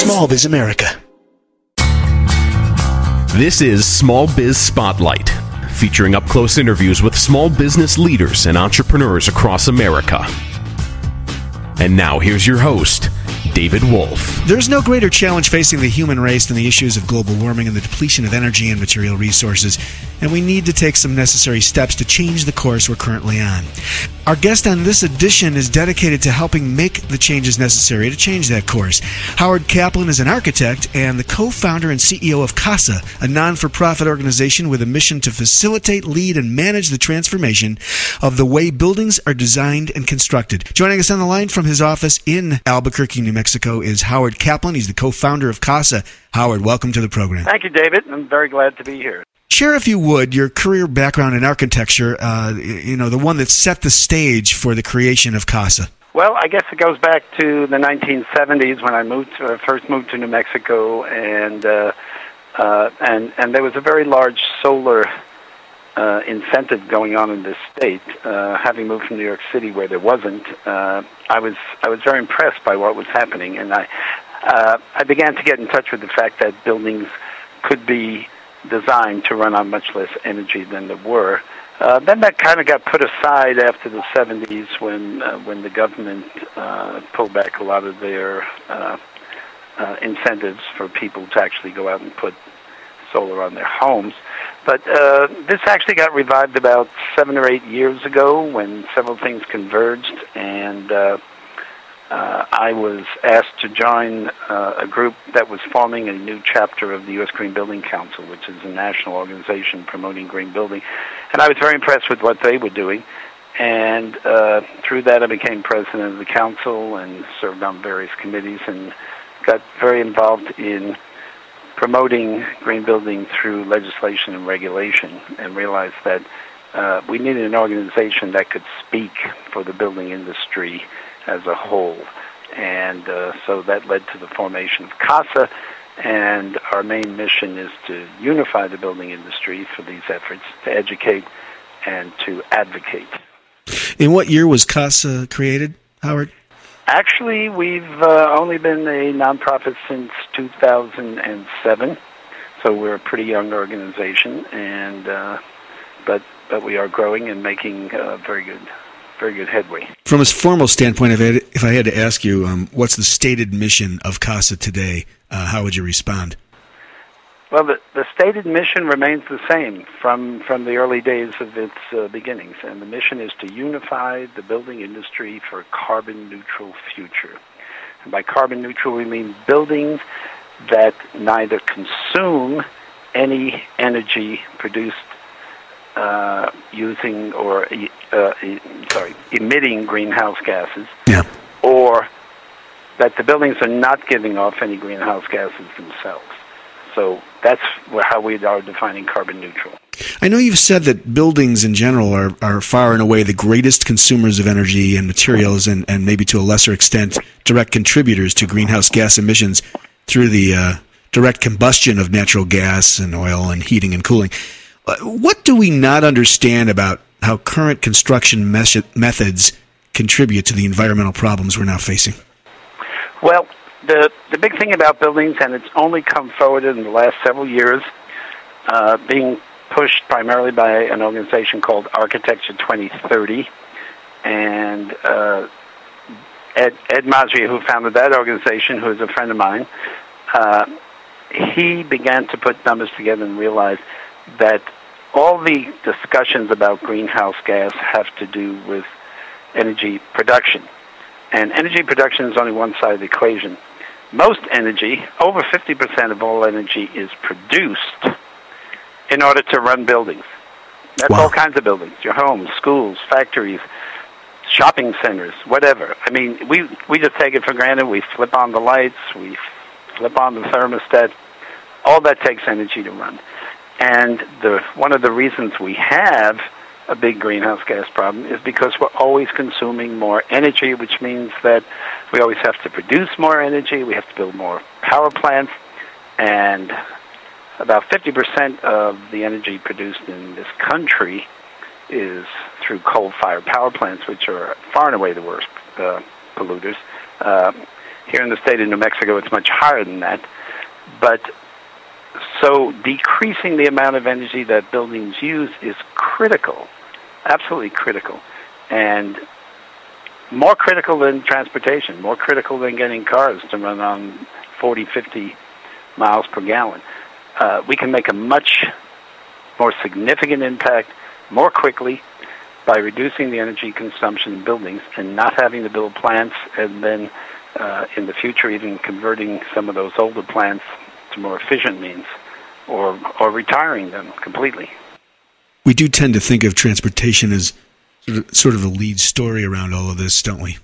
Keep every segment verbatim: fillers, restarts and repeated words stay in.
Small Biz America. This is Small Biz Spotlight, featuring up-close interviews with small business leaders and entrepreneurs across America. And now, here's your host, David Wolf. There's no greater challenge facing the human race than the issues of global warming and the depletion of energy and material resources, and we need to take some necessary steps to change the course we're currently on. Our guest on this edition is dedicated to helping make the changes necessary to change that course. Howard Kaplan is an architect and the co-founder and C E O of CASA, a non-for-profit organization with a mission to facilitate, lead, and manage the transformation of the way buildings are designed and constructed. Joining us on the line from his office in Albuquerque, New Mexico, is Howard Kaplan. He's the co-founder of CASA. Howard, welcome to the program. Thank you, David. I'm very glad to be here. Share, if you would, your career background in architecture, uh, you know, the one that set the stage for the creation of CASA. Well, I guess it goes back to the nineteen seventies when I moved to, uh, first moved to New Mexico, and uh, uh, and and there was a very large solar uh, incentive going on in this state. Uh, having moved from New York City, where there wasn't, uh, I was I was very impressed by what was happening, and I uh, I began to get in touch with the fact that buildings could be designed to run on much less energy than there were. Uh, then that kind of got put aside after the seventies when uh, when the government uh, pulled back a lot of their uh, uh, incentives for people to actually go out and put solar on their homes. But uh, this actually got revived about seven or eight years ago when several things converged, and uh, Uh, I was asked to join uh, a group that was forming a new chapter of the U S Green Building Council, which is a national organization promoting green building. And I was very impressed with what they were doing. And uh, through that, I became president of the council and served on various committees and got very involved in promoting green building through legislation and regulation, and realized that uh, we needed an organization that could speak for the building industry as a whole. And uh, so that led to the formation of CASA, and our main mission is to unify the building industry for these efforts, to educate and to advocate. In what year was CASA created, Howard? Actually, we've uh, only been a nonprofit since two thousand seven, so we're a pretty young organization, and uh, but but we are growing and making uh, very good very good headway. From a formal standpoint, if I had, if I had to ask you, um, what's the stated mission of CASA today, uh, how would you respond? Well, the, the stated mission remains the same from, from the early days of its uh, beginnings, and the mission is to unify the building industry for a carbon-neutral future. And by carbon-neutral, we mean buildings that neither consume any energy produced Uh, using or uh, sorry, emitting greenhouse gases, yeah. or that the buildings are not giving off any greenhouse gases themselves. So that's how we are defining carbon neutral. I know you've said that buildings in general are, are far and away the greatest consumers of energy and materials, and, and maybe to a lesser extent direct contributors to greenhouse gas emissions through the uh, direct combustion of natural gas and oil and heating and cooling. What do we not understand about how current construction mes- methods contribute to the environmental problems we're now facing? Well, the the big thing about buildings, and it's only come forward in the last several years, uh, being pushed primarily by an organization called Architecture twenty thirty, and uh, Ed, Ed Masria, who founded that organization, who is a friend of mine, uh, he began to put numbers together and realized that all the discussions about greenhouse gas have to do with energy production. And energy production is only one side of the equation. Most energy, over fifty percent of all energy, is produced in order to run buildings. That's wow. all kinds of buildings, your homes, schools, factories, shopping centers, whatever. I mean, we, we just take it for granted. We flip on the lights, we flip on the thermostat. All that takes energy to run. And the one of the reasons we have a big greenhouse gas problem is because we're always consuming more energy, which means that we always have to produce more energy, we have to build more power plants, and about fifty percent of the energy produced in this country is through coal-fired power plants, which are far and away the worst uh, polluters. Uh, Here in the state of New Mexico, it's much higher than that. But so decreasing the amount of energy that buildings use is critical, absolutely critical, and more critical than transportation, more critical than getting cars to run on forty, fifty miles per gallon. Uh, we can make a much more significant impact more quickly by reducing the energy consumption in buildings and not having to build plants, and then uh, in the future even converting some of those older plants to more efficient means, or or retiring them completely. We do tend to think of transportation as sort of a lead story around all of this, don't we?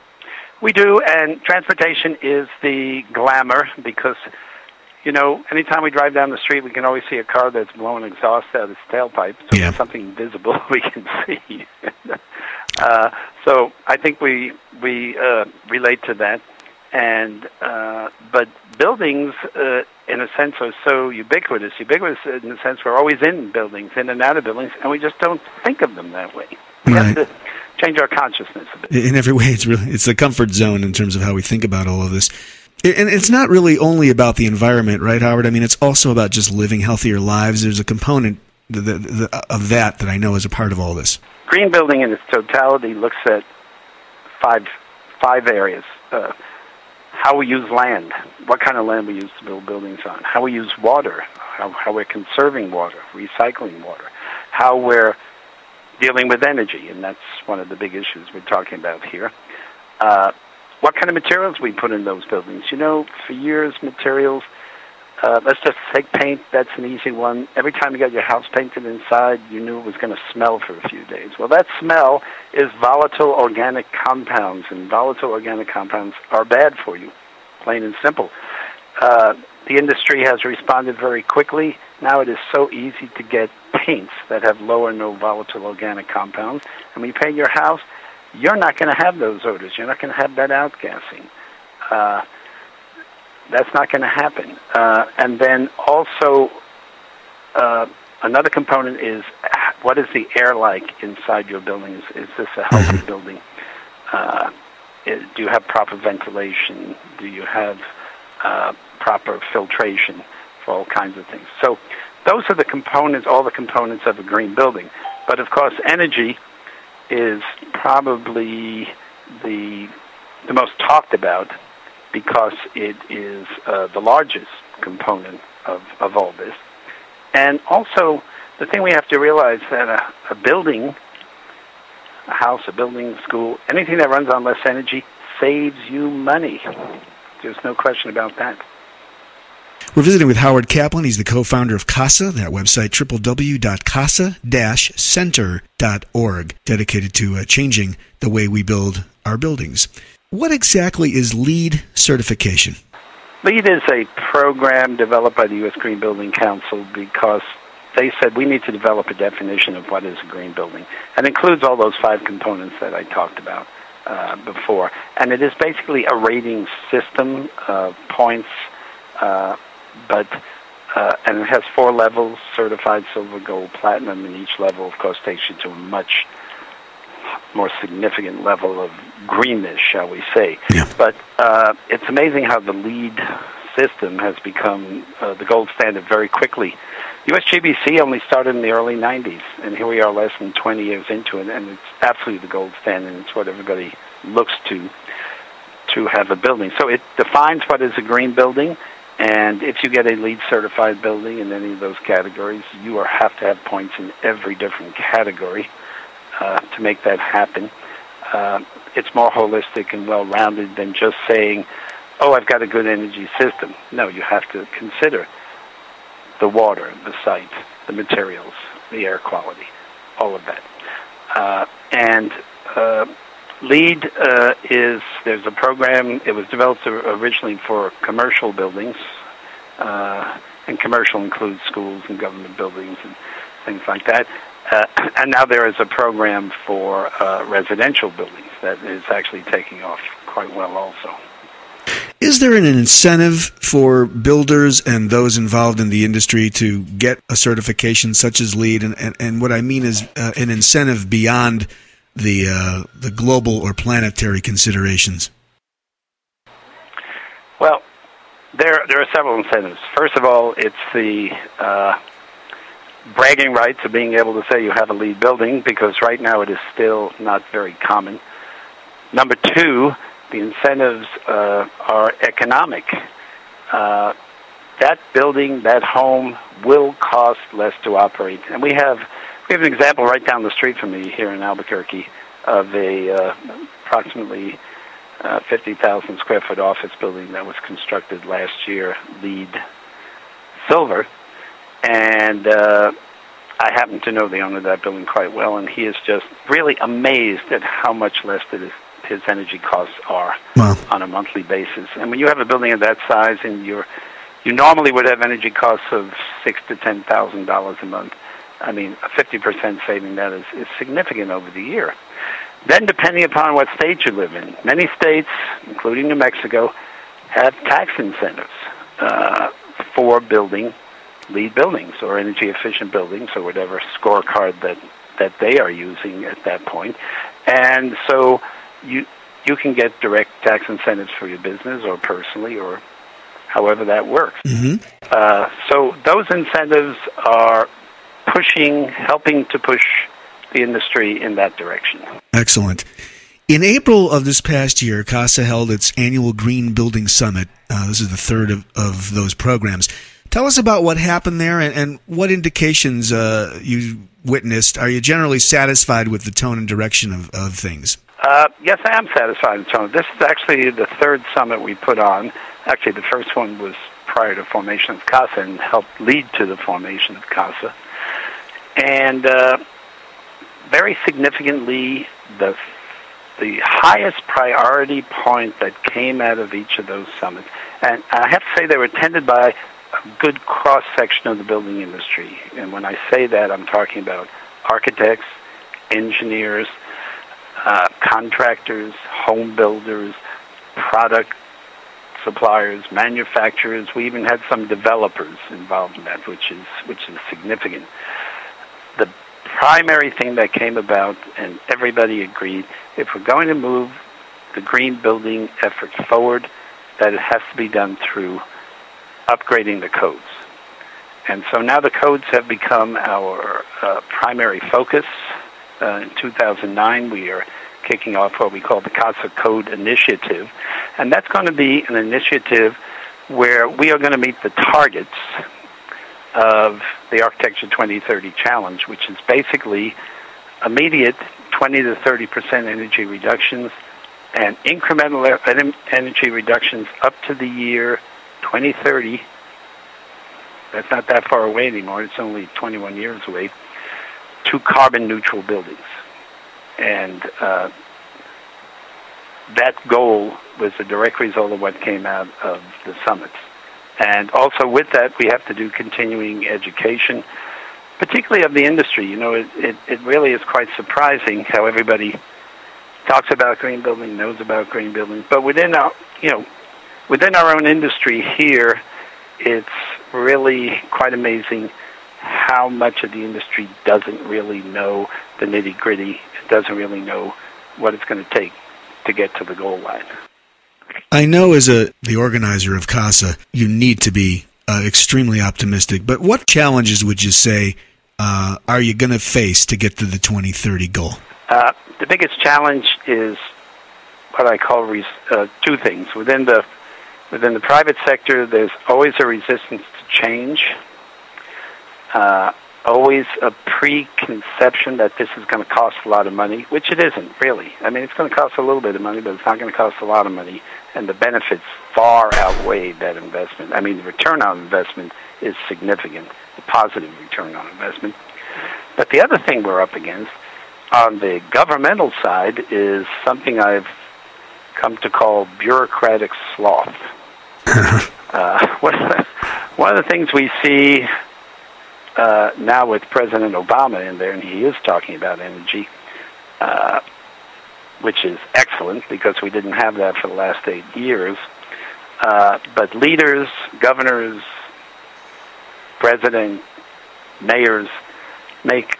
We do, and transportation is the glamour because, you know, anytime we drive down the street, we can always see a car that's blowing exhaust out its tailpipe, so yeah. There's something visible we can see. uh, so I think we we uh, relate to that, and uh, but buildings, uh, in a sense, are so ubiquitous. Ubiquitous in the sense we're always in buildings, in and out of buildings, and we just don't think of them that way. We right. have to change our consciousness a bit. In every way, it's really it's a comfort zone in terms of how we think about all of this. And it's not really only about the environment, right, Howard? I mean, it's also about just living healthier lives. There's a component the, the, the, of that that I know is a part of all this. Green building in its totality looks at five five areas. Uh, how we use land, what kind of land we use to build buildings on, how we use water, how, how we're conserving water, recycling water, how we're dealing with energy, and that's one of the big issues we're talking about here. Uh, what kind of materials we put in those buildings. You know, for years, materials, uh, let's just take paint, that's an easy one. Every time you got your house painted inside, you knew it was going to smell for a few days. Well, that smell is volatile organic compounds, and volatile organic compounds are bad for you, plain and simple. Uh, the industry has responded very quickly. Now it is so easy to get paints that have low or no volatile organic compounds. And when you paint your house, you're not going to have those odors. You're not going to have that outgassing. Uh, that's not going to happen. Uh, and then also, uh, another component is what is the air like inside your buildings? Is this a healthy building? Uh, is, do you have proper ventilation? Do you have uh, proper filtration for all kinds of things? So those are the components, all the components of a green building. But of course, energy is probably the the most talked about because it is uh, the largest component of, of all this. And also, the thing we have to realize that a, a building, a house, a building, school, anything that runs on less energy saves you money. There's no question about that. We're visiting with Howard Kaplan. He's the co-founder of CASA, that website, w w w dot casa dash center dot org, dedicated to uh, changing the way we build our buildings. What exactly is LEED certification? LEED is a program developed by the U S Green Building Council because they said we need to develop a definition of what is a green building, and includes all those five components that I talked about uh, before. And it is basically a rating system of points, uh, but uh, and it has four levels: certified, silver, gold, platinum, and each level, of course, takes you to a much more significant level of greenness, shall we say. Yeah. But uh, it's amazing how the LEED system has become uh, the gold standard very quickly. U S G B C only started in the early nineties, and here we are less than twenty years into it, and it's absolutely the gold standard. It's what everybody looks to to have a building. So it defines what is a green building, and if you get a LEED certified building in any of those categories, you are, have to have points in every different category uh, to make that happen. Uh, it's more holistic and well-rounded than just saying, oh, I've got a good energy system. No, you have to consider the water, the site, the materials, the air quality, all of that. Uh, and uh, LEED uh, is, there's a program, it was developed originally for commercial buildings, uh, and commercial includes schools and government buildings and things like that. Uh, and now there is a program for uh, residential buildings that is actually taking off quite well also. Is there an incentive for builders and those involved in the industry to get a certification such as LEED? And, and, and what I mean is uh, an incentive beyond the uh, the global or planetary considerations. Well, there there are several incentives. First of all, it's the uh, bragging rights of being able to say you have a LEED building, because right now it is still not very common. Number two, the incentives uh, are economic. Uh, that building, that home, will cost less to operate. And we have we have an example right down the street from me here in Albuquerque of a uh, approximately uh, fifty thousand square foot office building that was constructed last year, LEED Silver. And uh, I happen to know the owner of that building quite well, and he is just really amazed at how much less that his, his energy costs are wow. on a monthly basis. And when you have a building of that size, and you're you normally would have energy costs of six to ten thousand dollars a month, I mean, a fifty percent saving that is, is significant over the year. Then, depending upon what state you live in, many states, including New Mexico, have tax incentives uh, for building LEED buildings or energy-efficient buildings or whatever scorecard that, that they are using at that point. And so you you can get direct tax incentives for your business or personally or however that works. Mm-hmm. Uh, so those incentives are pushing, helping to push the industry in that direction. Excellent. In April of this past year, CASA held its annual Green Building Summit. Uh, this is the third of, of those programs. Tell us about what happened there and, and what indications uh, you witnessed. Are you generally satisfied with the tone and direction of, of things? Uh, yes, I am satisfied with the tone. This is actually the third summit we put on. Actually, the first one was prior to formation of CASA and helped lead to the formation of CASA. And uh, very significantly, the the highest priority point that came out of each of those summits, and I have to say they were attended by a good cross-section of the building industry. And when I say that, I'm talking about architects, engineers, uh, contractors, home builders, product suppliers, manufacturers. We even had some developers involved in that, which is which is significant. The primary thing that came about, and everybody agreed, if we're going to move the green building effort forward, that it has to be done through upgrading the codes. And so now the codes have become our uh, primary focus. Uh, in two thousand nine, we are kicking off what we call the CASA Code Initiative. And that's going to be an initiative where we are going to meet the targets of the Architecture twenty thirty Challenge, which is basically immediate twenty to thirty percent energy reductions and incremental energy reductions up to the year twenty thirty. That's not that far away anymore. It's only twenty-one years away, to carbon neutral buildings. And uh, that goal was a direct result of what came out of the summits. And also with that, we have to do continuing education, particularly of the industry. You know, it, it, it really is quite surprising how everybody talks about green building, knows about green building, but within our, you know, within our own industry here, it's really quite amazing how much of the industry doesn't really know the nitty-gritty. It doesn't really know what it's going to take to get to the goal line. I know as a the organizer of CASA, you need to be uh, extremely optimistic, but what challenges would you say uh, are you going to face to get to the twenty thirty goal? Uh, the biggest challenge is what I call res- uh, two things. Within the within the private sector, there's always a resistance to change, uh, always a preconception that this is going to cost a lot of money, which it isn't, really. I mean, it's going to cost a little bit of money, but it's not going to cost a lot of money, and the benefits far outweigh that investment. I mean, the return on investment is significant, the positive return on investment. But the other thing we're up against on the governmental side is something I've come to call bureaucratic sloth. uh, one, of the, one of the things we see uh, now with President Obama in there, and he is talking about energy, uh, which is excellent because we didn't have that for the last eight years. Uh, but leaders, governors, president, mayors make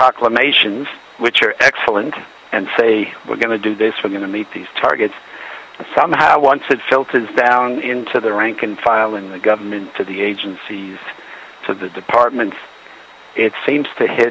proclamations which are excellent and say, we're going to do this, we're going to meet these targets. somehow, once it filters down into the rank and file in the government, to the agencies, to the departments, it seems to hit,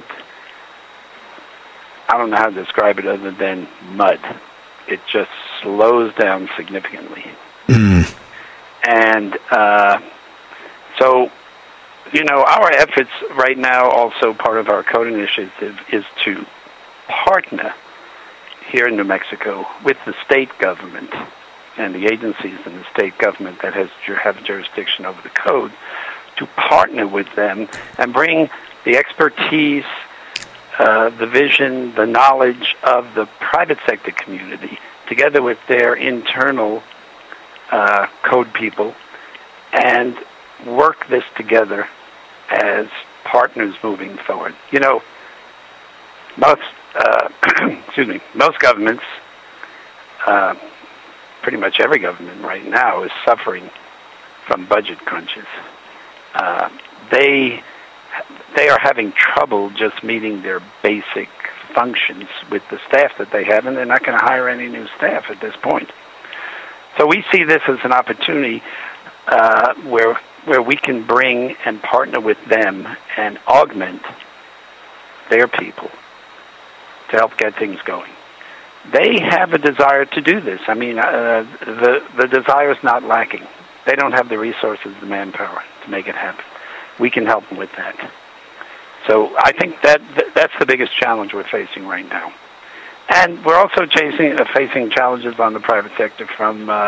I don't know how to describe it other than mud. It just slows down significantly. Mm. And uh, so, you know, our efforts right now, also part of our code initiative, is to partner here in New Mexico with the state government and the agencies in the state government that has have jurisdiction over the code, to partner with them and bring the expertise, uh, the vision, the knowledge of the private sector community together with their internal uh, code people, and work this together as partners moving forward. You know, most uh, excuse me, most governments, uh, pretty much every government right now, is suffering from budget crunches. Uh, they they are having trouble just meeting their basic functions with the staff that they have, and they're not going to hire any new staff at this point. So we see this as an opportunity uh, where where we can bring and partner with them and augment their people to help get things going. They have a desire to do this. I mean, uh, the the desire is not lacking. They don't have the resources, the manpower to make it happen. We can help them with that. So I think that that's the biggest challenge we're facing right now. And we're also chasing, uh, facing challenges on the private sector from uh,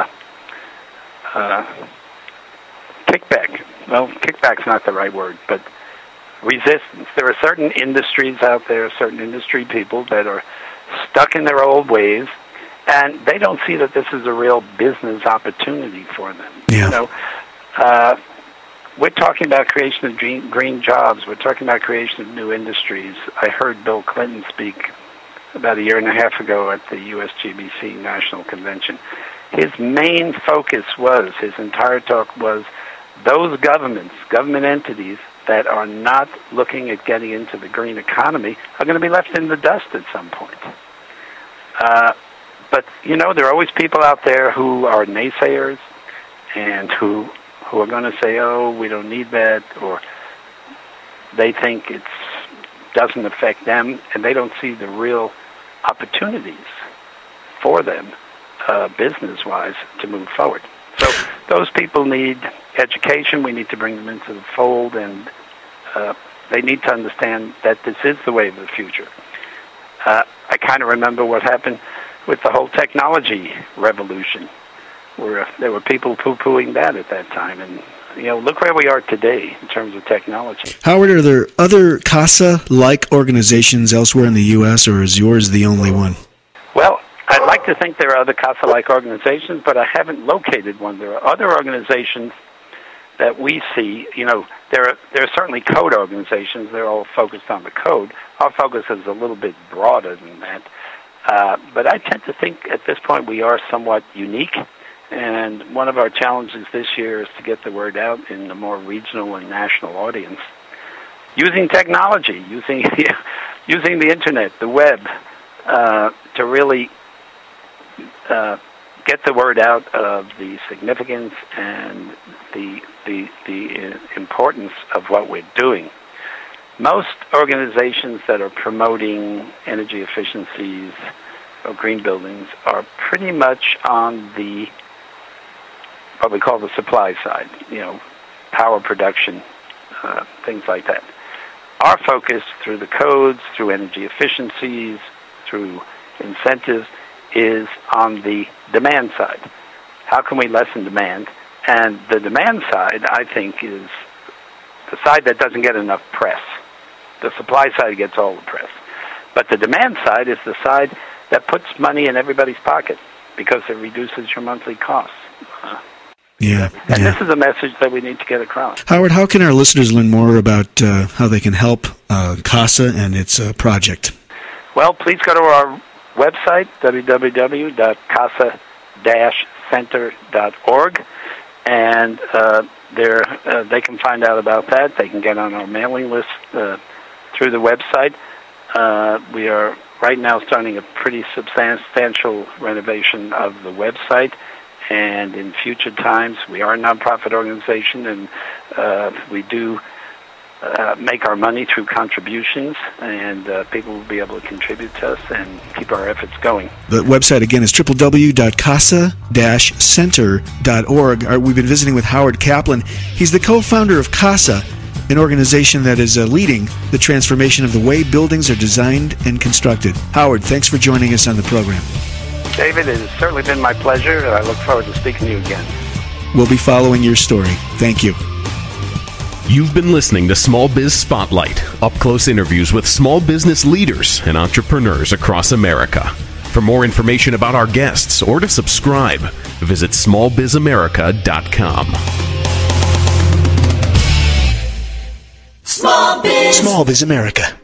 uh, kickback. Well, kickback's not the right word, but resistance. There are certain industries out there, certain industry people that are stuck in their old ways, and they don't see that this is a real business opportunity for them. Yeah. You know, uh, we're talking about creation of green, green jobs. We're talking about creation of new industries. I heard Bill Clinton speak about a year and a half ago at the U S G B C National Convention. His main focus was, his entire talk was, those governments, government entities that are not looking at getting into the green economy are going to be left in the dust at some point. Uh, but, you know, there are always people out there who are naysayers and who who are going to say, oh, we don't need that, or they think it doesn't affect them, and they don't see the real opportunities for them, uh, business-wise, to move forward. So those people need education. We need to bring them into the fold, and uh, they need to understand that this is the way of the future. Uh, I kind of remember what happened with the whole technology revolution, where uh, there were people poo-pooing that at that time. And, you know, look where we are today in terms of technology. Howard, are there other CASA-like organizations elsewhere in the U S, or is yours the only one? Well, I'd like to think there are other CASA-like organizations, but I haven't located one. There are other organizations that we see. You know, there are, there are certainly code organizations. They're all focused on the code. Our focus is a little bit broader than that. Uh, but I tend to think at this point we are somewhat unique. And one of our challenges this year is to get the word out in a more regional and national audience, using technology, using using the internet, the web, uh, to really uh, get the word out of the significance and the the the importance of what we're doing. Most organizations that are promoting energy efficiencies or green buildings are pretty much on the what we call the supply side, you know, power production, uh, things like that. Our focus through the codes, through energy efficiencies, through incentives, is on the demand side. How can we lessen demand? And the demand side, I think, is the side that doesn't get enough press. The supply side gets all the press. But the demand side is the side that puts money in everybody's pocket because it reduces your monthly costs. Uh, Yeah, and yeah. this is a message that we need to get across. Howard, how can our listeners learn more about uh, how they can help uh, CASA and its uh, project? Well, please go to our website, w w w dot casa dash center dot org, and uh, there uh, they can find out about that. They can get on our mailing list uh, through the website. Uh, we are right now starting a pretty substantial renovation of the website. And in future times, we are a nonprofit organization, and uh, we do uh, make our money through contributions, and uh, people will be able to contribute to us and keep our efforts going. The website, again, is w w w dot casa dash center dot org. We've been visiting with Howard Kaplan. He's the co-founder of CASA, an organization that is uh, leading the transformation of the way buildings are designed and constructed. Howard, thanks for joining us on the program. David, it has certainly been my pleasure, and I look forward to speaking to you again. We'll be following your story. Thank you. You've been listening to Small Biz Spotlight, up-close interviews with small business leaders and entrepreneurs across America. For more information about our guests or to subscribe, visit small biz america dot com. Small Biz. Small Biz America.